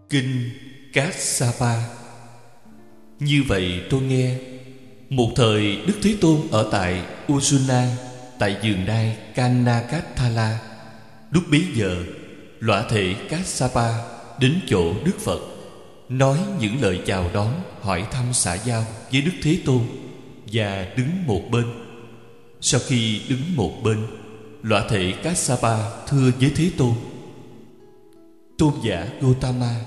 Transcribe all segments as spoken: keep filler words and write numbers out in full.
Kinh Kassapa. Như vậy tôi nghe, một thời Đức Thế Tôn ở tại Usuna, tại vườn đai Kanakathala. Lúc bấy giờ, lõa thể Kassapa đến chỗ Đức Phật, nói những lời chào đón, hỏi thăm xã giao với Đức Thế Tôn, và đứng một bên. Sau khi đứng một bên, lõa thể Kassapa thưa với Thế Tôn: Tôn giả Gotama,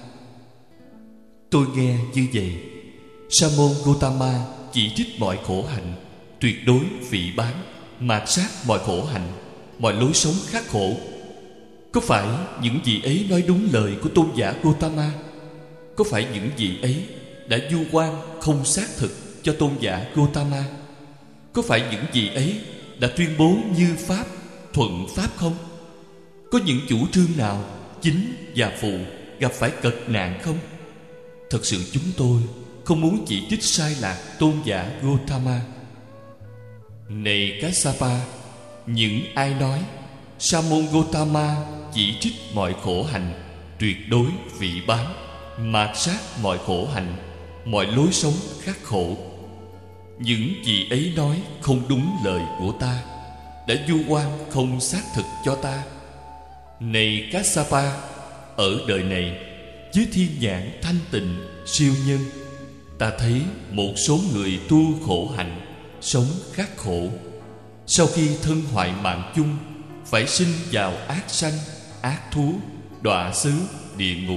tôi nghe như vậy, Sa môn Gotama chỉ trích mọi khổ hạnh, tuyệt đối phỉ báng, mạt sát mọi khổ hạnh, mọi lối sống khắc khổ. Có phải những gì ấy nói đúng lời của tôn giả Gotama? Có phải những gì ấy đã vu oan không xác thực cho tôn giả Gotama? Có phải những gì ấy đã tuyên bố như pháp, thuận pháp không? Có những chủ trương nào chính và phụ gặp phải cật nạn không? Thật sự chúng tôi không muốn chỉ trích sai lạc tôn giả Gotama. Này Kassapa, những ai nói Sa môn Gotama chỉ trích mọi khổ hạnh, tuyệt đối phỉ báng, mạt sát mọi khổ hạnh, mọi lối sống khắc khổ, những gì ấy nói không đúng lời của ta, đã vu oan không xác thực cho ta. Này Kassapa, ở đời này, với thiên nhãn thanh tịnh siêu nhân, ta thấy một số người tu khổ hạnh, sống khắc khổ, sau khi thân hoại mạng chung, phải sinh vào ác sanh, ác thú, đọa xứ, địa ngục.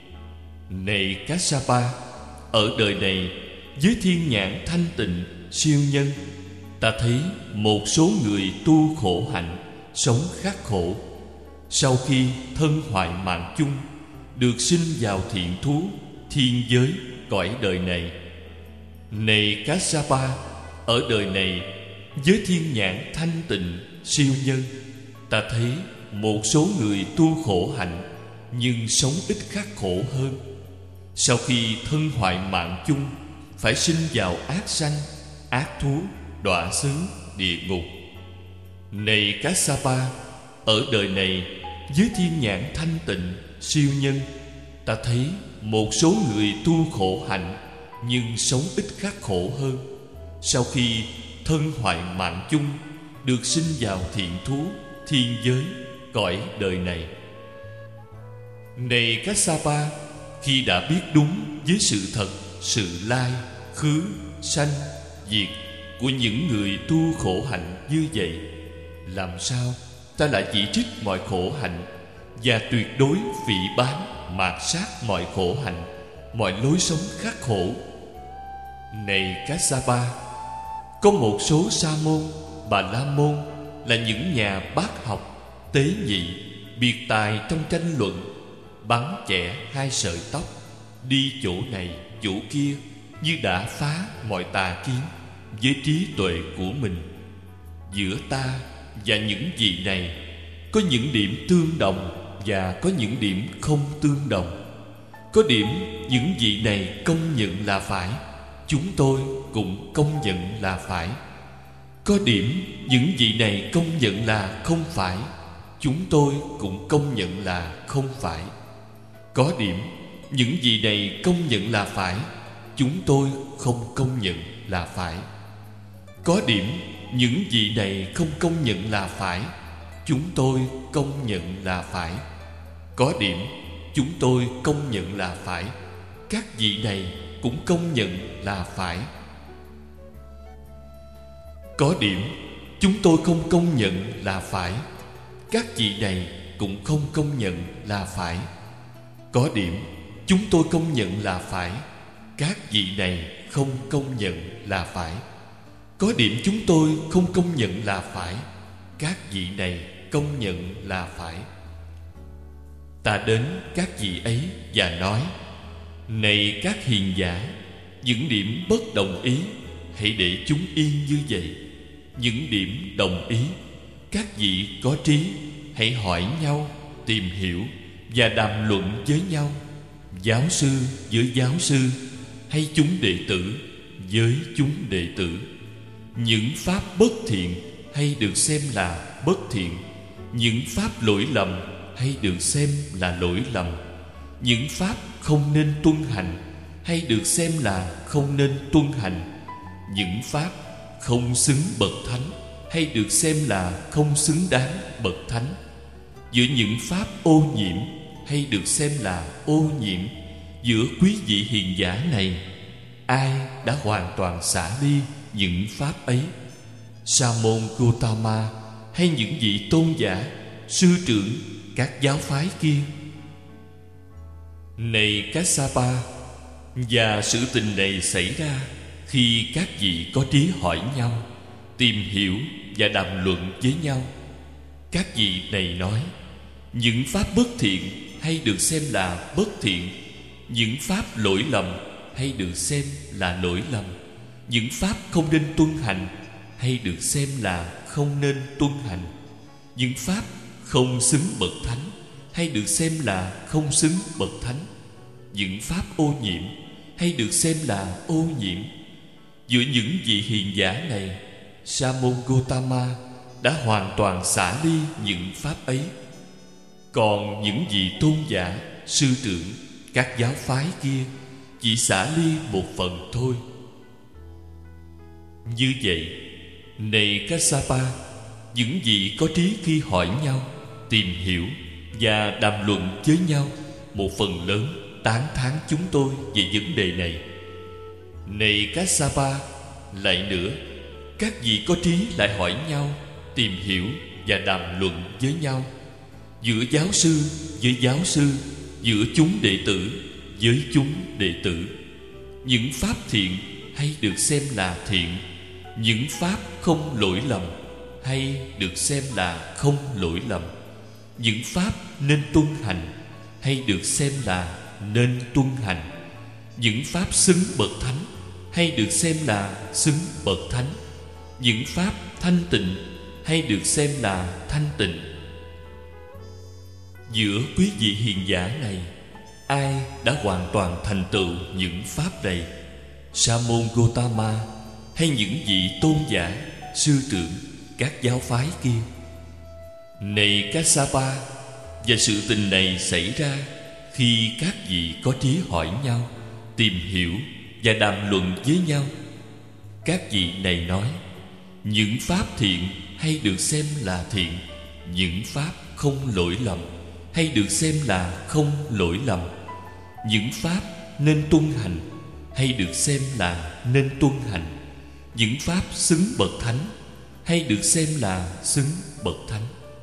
Này Kassapa, ở đời này, với thiên nhãn thanh tịnh siêu nhân, ta thấy một số người tu khổ hạnh, sống khắc khổ, sau khi thân hoại mạng chung, được sinh vào thiện thú, thiên giới, cõi đời này. Này Kassapa, ở đời này, với thiên nhãn thanh tịnh siêu nhân, ta thấy một số người tu khổ hạnh nhưng sống ít khắc khổ hơn, sau khi thân hoại mạng chung, phải sinh vào ác sanh, ác thú, đọa xứ, địa ngục. Này Kassapa, ở đời này, với thiên nhãn thanh tịnh siêu nhân, ta thấy một số người tu khổ hạnh nhưng sống ít khắc khổ hơn, sau khi thân hoại mạng chung, được sinh vào thiện thú, thiên giới, cõi đời này. Này Kassapa, khi đã biết đúng với sự thật, sự lai, khứ, sanh, diệt của những người tu khổ hạnh như vậy, làm sao ta lại chỉ trích mọi khổ hạnh và tuyệt đối phỉ báng, mạt sát mọi khổ hạnh, mọi lối sống khắc khổ? Này Kassapa, có một số sa môn, bà la môn là những nhà bác học, tế nhị, biệt tài trong tranh luận, bắn chẻ hai sợi tóc, đi chỗ này chỗ kia như đã phá mọi tà kiến với trí tuệ của mình. Giữa ta và những vị này có những điểm tương đồng và có những điểm không tương đồng. Có điểm những vị này công nhận là phải, chúng tôi cũng công nhận là phải. Có điểm những vị này công nhận là không phải, chúng tôi cũng công nhận là không phải. Có điểm những vị này công nhận là phải, chúng tôi không công nhận là phải. Có điểm những vị này không công nhận là phải, chúng tôi công nhận là phải. Có điểm chúng tôi công nhận là phải, các vị này cũng công nhận là phải. Có điểm chúng tôi không công nhận là phải, các vị này cũng không công nhận là phải. Có điểm chúng tôi công nhận là phải, các vị này không công nhận là phải. Có điểm chúng tôi không công nhận là phải, các vị này công nhận là phải. Ta đến các vị ấy và nói: Này các hiền giả, những điểm bất đồng ý hãy để chúng yên như vậy. Những điểm đồng ý, các vị có trí hãy hỏi nhau, tìm hiểu và đàm luận với nhau, giáo sư với giáo sư, hay chúng đệ tử với chúng đệ tử. Những pháp bất thiện hay được xem là bất thiện, những pháp lỗi lầm hay được xem là lỗi lầm, những pháp không nên tuân hành hay được xem là không nên tuân hành, những pháp không xứng bậc thánh hay được xem là không xứng đáng bậc thánh, giữa những pháp ô nhiễm hay được xem là ô nhiễm. Giữa quý vị hiền giả này, ai đã hoàn toàn xả đi những pháp ấy? Sa môn Gotama hay những vị tôn giả, sư trưởng các giáo phái kia? Này Kassapa, và sự tình này xảy ra khi các vị có trí hỏi nhau, tìm hiểu và đàm luận với nhau. Các vị này nói, những pháp bất thiện hay được xem là bất thiện, những pháp lỗi lầm hay được xem là lỗi lầm, những pháp không nên tuân hành hay được xem là không nên tuân hành, những pháp không xứng bậc thánh hay được xem là không xứng bậc thánh, những pháp ô nhiễm hay được xem là ô nhiễm. Giữa những vị hiền giả này, Sa môn Gotama đã hoàn toàn xả ly những pháp ấy. Còn những vị tôn giả, sư trưởng các giáo phái kia chỉ xả ly một phần thôi. Như vậy, này Kassapa, những vị có trí khi hỏi nhau, tìm hiểu và đàm luận với nhau, một phần lớn tán thán chúng tôi về vấn đề này. Này Kassapa, lại nữa, các vị có trí lại hỏi nhau, tìm hiểu và đàm luận với nhau, giữa giáo sư với giáo sư, giữa chúng đệ tử với chúng đệ tử. Những pháp thiện hay được xem là thiện, những pháp không lỗi lầm hay được xem là không lỗi lầm, những pháp nên tuân hành hay được xem là nên tuân hành, những pháp xứng bậc thánh hay được xem là xứng bậc thánh, những pháp thanh tịnh hay được xem là thanh tịnh. Giữa quý vị hiền giả này, ai đã hoàn toàn thành tựu những pháp này? Sa môn Gotama hay những vị tôn giả, sư trưởng các giáo phái kia? Này Kassapa, và sự tình này xảy ra khi các vị có trí hỏi nhau, tìm hiểu và đàm luận với nhau. Các vị này nói, những pháp thiện hay được xem là thiện, những pháp không lỗi lầm hay được xem là không lỗi lầm, những pháp nên tuân hành hay được xem là nên tuân hành, những pháp xứng bậc thánh hay được xem là xứng bậc thánh,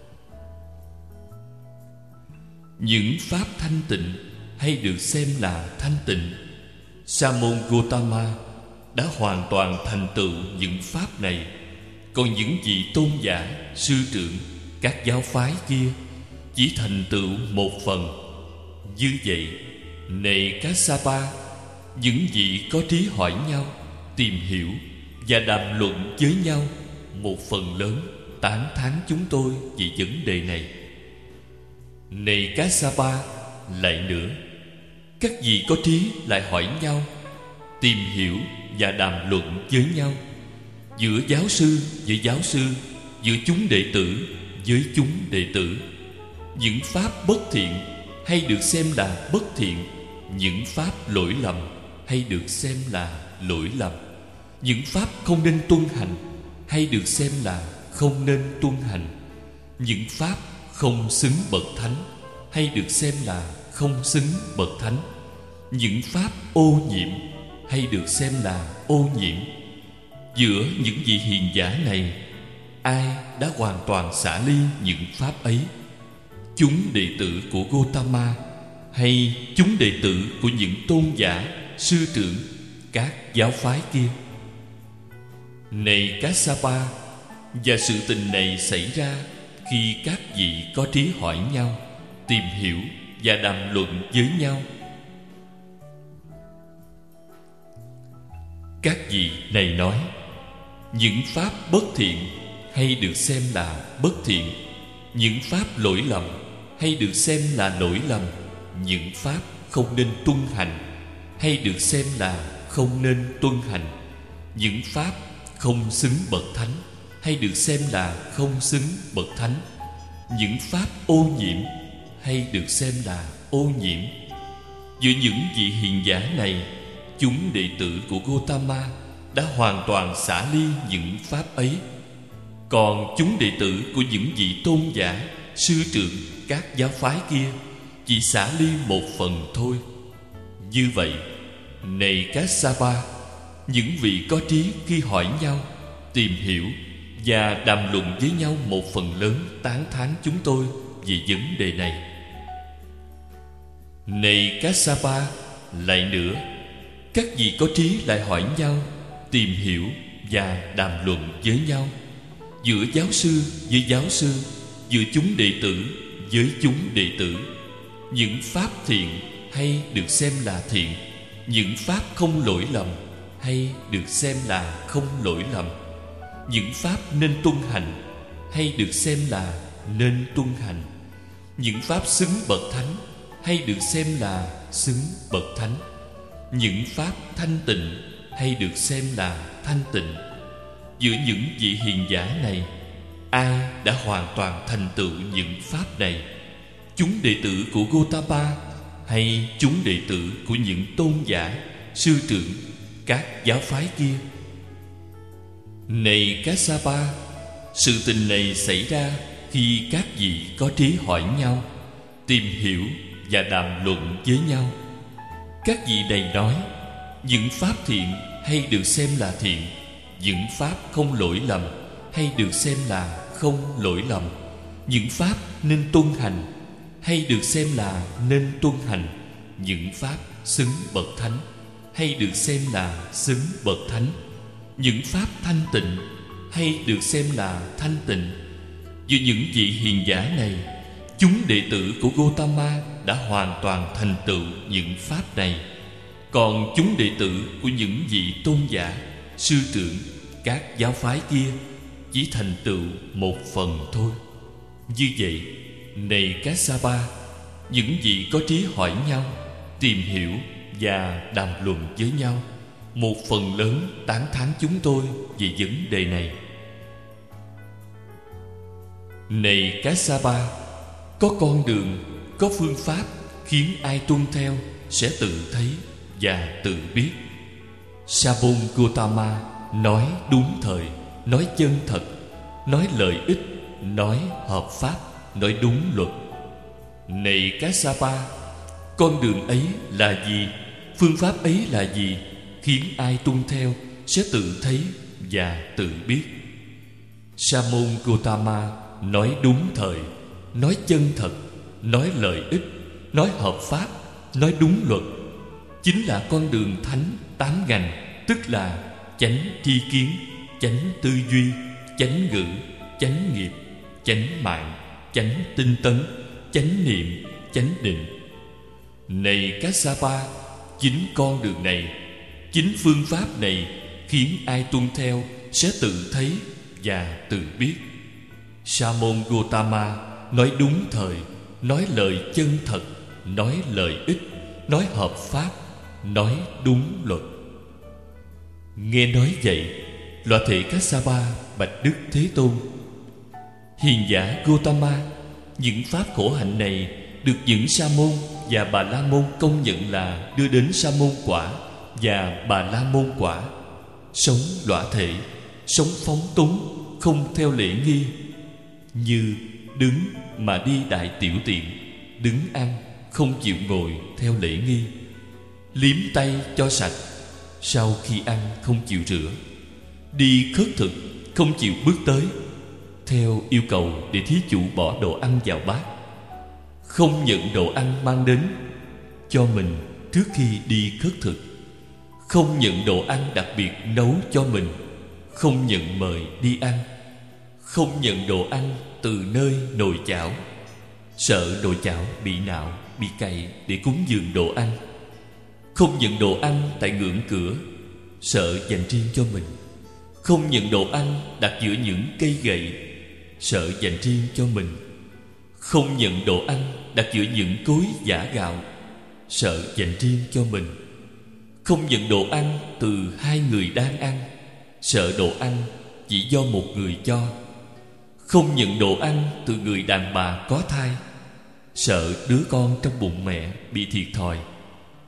những pháp thanh tịnh hay được xem là thanh tịnh. Sa môn Gotama đã hoàn toàn thành tựu những pháp này. Còn những vị tôn giả, sư trưởng các giáo phái kia chỉ thành tựu một phần. Như vậy, này Kassapa, những vị có trí hỏi nhau, tìm hiểu và đàm luận với nhau, một phần lớn tán thán chúng tôi về vấn đề này. Này Kassapa, lại nữa, các vị có trí lại hỏi nhau, tìm hiểu và đàm luận với nhau, giữa giáo sư với giáo sư, giữa chúng đệ tử với chúng đệ tử. Những pháp bất thiện hay được xem là bất thiện, những pháp lỗi lầm hay được xem là lỗi lầm, những pháp không nên tuân hành hay được xem là không nên tuân hành, những pháp không xứng bậc thánh hay được xem là không xứng bậc thánh, những pháp ô nhiễm hay được xem là ô nhiễm. Giữa những vị hiền giả này, ai đã hoàn toàn xả ly những pháp ấy? Chúng đệ tử của Gotama hay chúng đệ tử của những tôn giả, sư trưởng các giáo phái kia? Này Kassapa, và sự tình này xảy ra khi các vị có trí hỏi nhau, tìm hiểu và đàm luận với nhau. Các vị này nói, những pháp bất thiện hay được xem là bất thiện, những pháp lỗi lầm hay được xem là lỗi lầm, những pháp không nên tuân hành hay được xem là không nên tuân hành, những pháp không xứng bậc thánh hay được xem là không xứng bậc thánh, những pháp ô nhiễm hay được xem là ô nhiễm. Giữa những vị hiền giả này, chúng đệ tử của Gotama đã hoàn toàn xả ly những pháp ấy. Còn chúng đệ tử của những vị tôn giả, sư trưởng các giáo phái kia chỉ xả ly một phần thôi. Như vậy, này Kassapa, những vị có trí khi hỏi nhau, tìm hiểu và đàm luận với nhau một phần lớn tán thán chúng tôi về vấn đề này. Này Kassapa, lại nữa, các vị có trí lại hỏi nhau, tìm hiểu và đàm luận với nhau, giữa giáo sư với giáo sư, giữa chúng đệ tử với chúng đệ tử, những pháp thiện hay được xem là thiện, những pháp không lỗi lầm hay được xem là không lỗi lầm, những pháp nên tuân hành hay được xem là nên tuân hành, những pháp xứng bậc thánh hay được xem là xứng bậc thánh, những pháp thanh tịnh hay được xem là thanh tịnh. Giữa những vị hiền giả này, ai đã hoàn toàn thành tựu những pháp này, chúng đệ tử của Gotama hay chúng đệ tử của những tôn giả, sư trưởng các giáo phái kia? Này Kassapa, sự tình này xảy ra khi các vị có trí hỏi nhau, tìm hiểu và đàm luận với nhau. Các vị này nói, những pháp thiện hay được xem là thiện, những pháp không lỗi lầm hay được xem là không lỗi lầm, những pháp nên tuân hành hay được xem là nên tuân hành, những pháp xứng bậc thánh hay được xem là xứng bậc thánh, những pháp thanh tịnh hay được xem là thanh tịnh. Giữa những vị hiền giả này, chúng đệ tử của Gotama đã hoàn toàn thành tựu những pháp này. Còn chúng đệ tử của những vị tôn giả, sư trưởng các giáo phái kia chỉ thành tựu một phần thôi. Như vậy, này Kassapa, những vị có trí hỏi nhau, tìm hiểu và đàm luận với nhau, một phần lớn tán thán chúng tôi về vấn đề này. Này Kassapa, có con đường, có phương pháp khiến ai tuân theo sẽ tự thấy và tự biết. Sabon Gotama nói đúng thời, nói chân thật, nói lợi ích, nói hợp pháp, nói đúng luật. Này Kassapa, con đường ấy là gì, phương pháp ấy là gì, khiến ai tuân theo sẽ tự thấy và tự biết. Sabon Gotama nói đúng thời, nói chân thật, nói lợi ích, nói hợp pháp, nói đúng luật, chính là con đường thánh tám ngành, tức là chánh tri kiến, chánh tư duy, chánh ngữ, chánh nghiệp, chánh mạng, chánh tinh tấn, chánh niệm, chánh định. Này Kassapa, chính con đường này, chính phương pháp này khiến ai tuân theo sẽ tự thấy và tự biết. Sa môn Gotama nói đúng thời, nói lời chân thật, nói lợi ích, nói hợp pháp, nói đúng luật. Nghe nói vậy, Loa Thể Kassapa bạch Đức Thế Tôn: Hiền giả Gotama, những pháp khổ hạnh này được những sa môn và bà la môn công nhận là đưa đến sa môn quả và bà la môn quả. Sống lõa thể, sống phóng túng, không theo lễ nghi, như đứng mà đi đại tiểu tiện, đứng ăn không chịu ngồi theo lễ nghi, liếm tay cho sạch, sau khi ăn không chịu rửa, đi khất thực không chịu bước tới theo yêu cầu để thí chủ bỏ đồ ăn vào bát, không nhận đồ ăn mang đến cho mình trước khi đi khất thực, không nhận đồ ăn đặc biệt nấu cho mình, không nhận mời đi ăn, không nhận đồ ăn từ nơi nồi chảo, sợ nồi chảo bị nạo, bị cày để cúng dường đồ ăn, không nhận đồ ăn tại ngưỡng cửa, sợ dành riêng cho mình, không nhận đồ ăn đặt giữa những cây gậy, sợ dành riêng cho mình, không nhận đồ ăn đặt giữa những cối giã gạo, sợ dành riêng cho mình, không nhận đồ ăn từ hai người đang ăn, sợ đồ ăn chỉ do một người cho, không nhận đồ ăn từ người đàn bà có thai, sợ đứa con trong bụng mẹ bị thiệt thòi,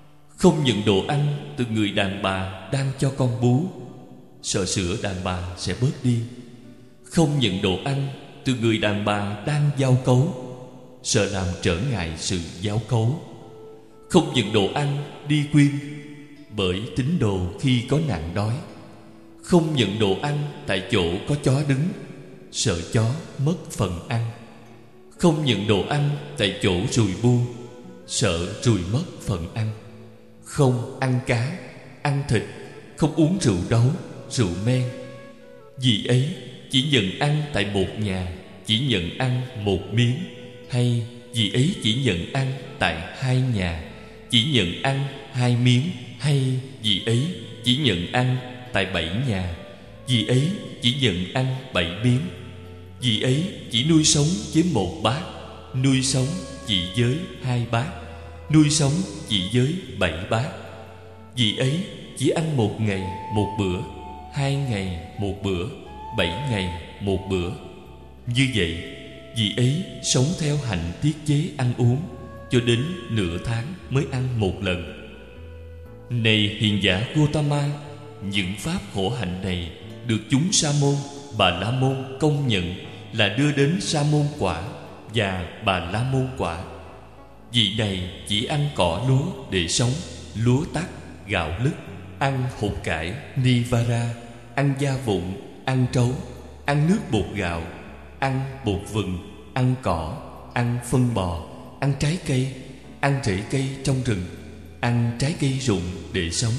không nhận đồ ăn từ người đàn bà đang cho con bú, sợ sữa đàn bà sẽ bớt đi. Không nhận đồ ăn từ người đàn bà đang giao cấu, sợ làm trở ngại sự giao cấu. Không nhận đồ ăn đi quyên, bởi tín đồ khi có nạn đói. Không nhận đồ ăn tại chỗ có chó đứng, sợ chó mất phần ăn. Không nhận đồ ăn tại chỗ ruồi bu, sợ ruồi mất phần ăn. Không ăn cá, ăn thịt, không uống rượu đấu, rượu men. Vì ấy chỉ nhận ăn tại một nhà, chỉ nhận ăn một miếng. Hay vì ấy chỉ nhận ăn tại hai nhà, chỉ nhận ăn hai miếng. Hay vì ấy chỉ nhận ăn tại bảy nhà, vì ấy chỉ nhận ăn bảy miếng. Vì ấy chỉ nuôi sống với một bát, nuôi sống chỉ với hai bát, nuôi sống chỉ với bảy bát. Vì ấy chỉ ăn một ngày một bữa, hai ngày một bữa, bảy ngày một bữa. Như vậy, vì ấy sống theo hạnh tiết chế ăn uống, cho đến nửa tháng mới ăn một lần. Này hiền giả Gotama, những pháp khổ hạnh này được chúng Sa môn, Bà La môn công nhận là đưa đến Sa môn quả và Bà La môn quả. Vị này chỉ ăn cỏ lúa để sống, lúa tắc, gạo lứt, ăn hột cải, nivara, ăn da vụn, ăn trấu, ăn nước bột gạo, ăn bột vừng, ăn cỏ, ăn phân bò, ăn trái cây, ăn rễ cây trong rừng, ăn trái cây rụng để sống.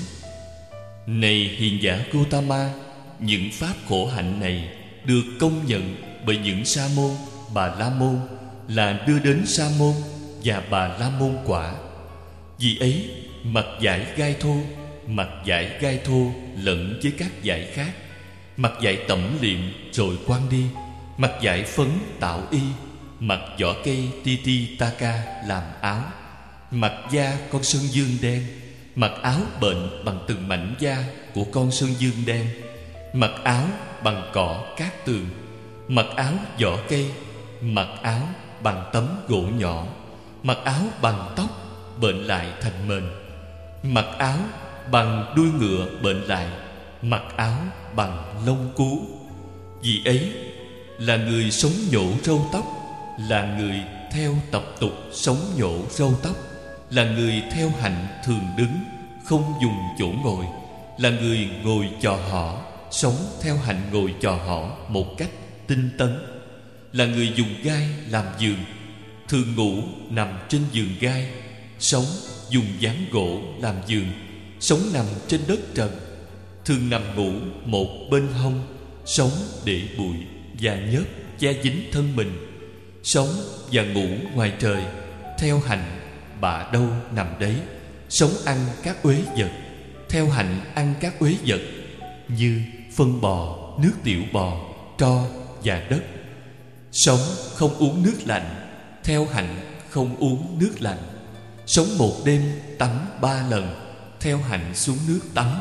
Này hiền giả Gotama, những pháp khổ hạnh này được công nhận bởi những Sa môn, Bà La môn là đưa đến Sa môn và Bà La môn quả. Vì ấy mặc dải gai thô, mặc dải gai thô lẫn với các dải khác, mặc dải tẩm liệm rồi quăng đi, mặc dải phấn tạo y, mặc vỏ cây tititaka làm áo, mặc da con sơn dương đen, mặc áo bệnh bằng từng mảnh da của con sơn dương đen, mặc áo bằng cỏ cát tường, mặc áo vỏ cây, mặc áo bằng tấm gỗ nhỏ, mặc áo bằng tóc bệnh lại thành mền, mặc áo bằng đuôi ngựa bệnh lại, mặc áo bằng lông cú. Vì ấy là người sống nhổ râu tóc, là người theo tập tục sống nhổ râu tóc, là người theo hạnh thường đứng, không dùng chỗ ngồi, là người ngồi chò hõ, sống theo hạnh ngồi chò hõ một cách tinh tấn, là người dùng gai làm giường, thường ngủ nằm trên giường gai, sống dùng ván gỗ làm giường, sống nằm trên đất trần, thường nằm ngủ một bên hông, sống để bụi và nhớp che dính thân mình, sống và ngủ ngoài trời, theo hạnh bạ đâu nằm đấy, sống ăn các uế vật, theo hạnh ăn các uế vật như phân bò, nước tiểu bò, tro và đất, sống không uống nước lạnh, theo hạnh không uống nước lạnh, sống một đêm tắm ba lần, theo hạnh xuống nước tắm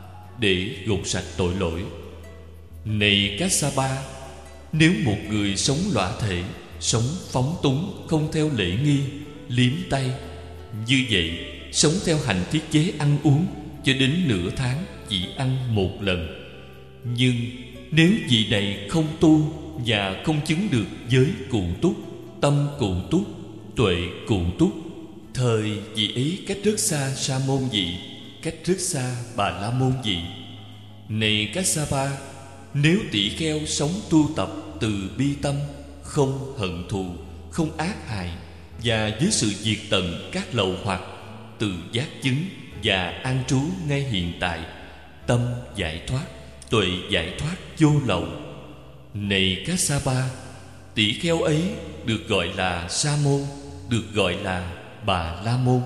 để gột sạch tội lỗi. Này Kassapa, nếu một người sống lõa thể, sống phóng túng, không theo lễ nghi, liếm tay, như vậy sống theo hành thiết chế ăn uống cho đến nửa tháng chỉ ăn một lần. Nhưng nếu vị này không tu và không chứng được giới cụ túc, tâm cụ túc, tuệ cụ túc, thời vị ấy cách rất xa Sa môn vị, cách rất xa Bà La môn vị. Này Kassapa, nếu tỷ kheo sống tu tập từ bi tâm, không hận thù, không ác hại, và với sự diệt tận các lậu hoặc, từ giác chứng và an trú ngay hiện tại, tâm giải thoát, tuệ giải thoát vô lậu. Này Kassapa, tỷ kheo ấy được gọi là Sa môn, được gọi là Bà La môn.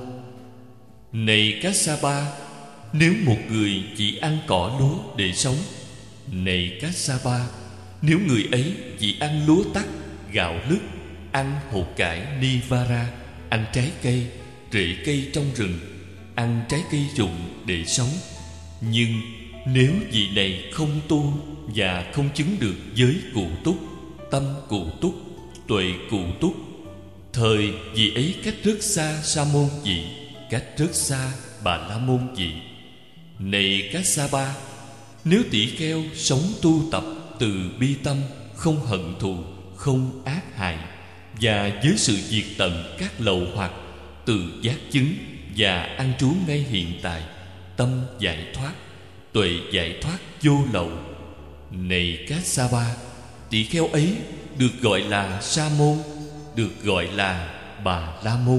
Này Kassapa, nếu một người chỉ ăn cỏ lúa để sống, này Kassapa, nếu người ấy chỉ ăn lúa tắc, gạo lứt, ăn hột cải nivara, ăn trái cây, rễ cây trong rừng, ăn trái cây rụng để sống. Nhưng nếu vị này không tu và không chứng được giới cụ túc, tâm cụ túc, tuệ cụ túc, thời vị ấy cách rất xa Sa môn vị, cách rất xa Bà La Môn dị: Này Kassapa, nếu tỷ kheo sống tu tập từ bi tâm, không hận thù, không ác hại, và với sự diệt tận các lậu hoặc, từ giác chứng và an trú ngay hiện tại, tâm giải thoát, tuệ giải thoát vô lậu. Này Kassapa, tỷ kheo ấy được gọi là Sa môn, được gọi là Bà La Môn.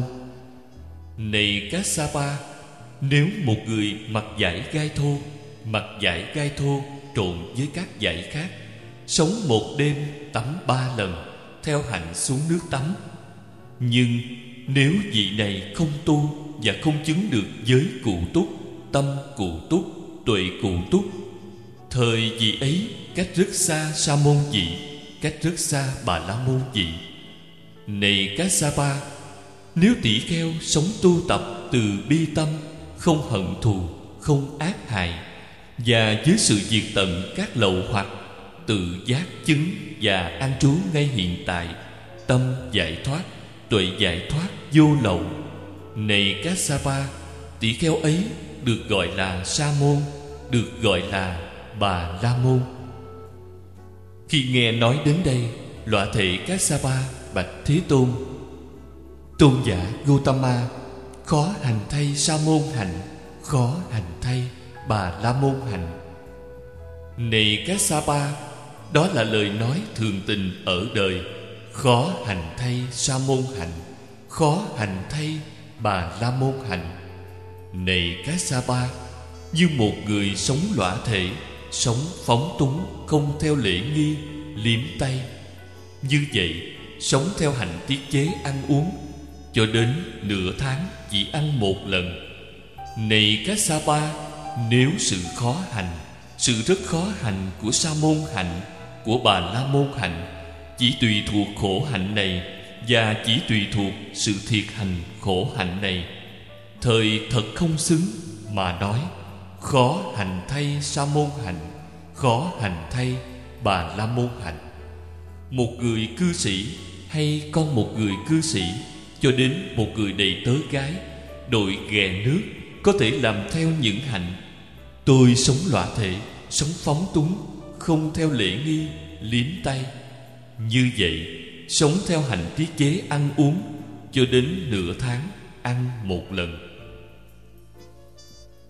Này Kassapa, nếu một người mặc vải gai thô, mặc vải gai thô trộn với các vải khác, sống một đêm tắm ba lần, theo hạnh xuống nước tắm. Nhưng nếu vị này không tu và không chứng được giới cụ túc, tâm cụ túc, tuệ cụ túc, thời vị ấy cách rất xa Sa môn vị, cách rất xa Bà La Môn vị. Này Kassapa, nếu tỷ kheo sống tu tập từ bi tâm, không hận thù, không ác hại, và với sự diệt tận các lậu hoặc, tự giác chứng và an trú ngay hiện tại, tâm giải thoát, tuệ giải thoát vô lậu. Này Kassapa, tỷ kheo ấy được gọi là Sa môn, được gọi là Bà La Môn. Khi nghe nói đến đây, Loạ Thệ Kassapa bạch Thế Tôn: Tôn giả Gotama, khó hành thay Sa môn hạnh, khó hành thay Bà La Môn hạnh. Này Kassapa, đó là lời nói thường tình ở đời: khó hành thay Sa môn hạnh, khó hành thay Bà La Môn hạnh. Này Kassapa, như một người sống lõa thể, sống phóng túng, không theo lễ nghi, liếm tay, như vậy sống theo hạnh tiết chế ăn uống, cho đến nửa tháng chỉ ăn một lần. Này Kassapa, nếu sự khó hành, sự rất khó hành của Sa môn hạnh, của Bà La Môn hạnh, chỉ tùy thuộc khổ hạnh này, và chỉ tùy thuộc sự thiệt hành khổ hạnh này, thời thật không xứng mà nói khó hành thay Sa môn hạnh, khó hành thay Bà La Môn hạnh. Một người cư sĩ hay con một người cư sĩ, cho đến một người đầy tớ gái, đội ghè nước, có thể làm theo những hạnh: tôi sống lõa thể, sống phóng túng, không theo lễ nghi, liếm tay. Như vậy sống theo hạnh tiết chế ăn uống, cho đến nửa tháng ăn một lần.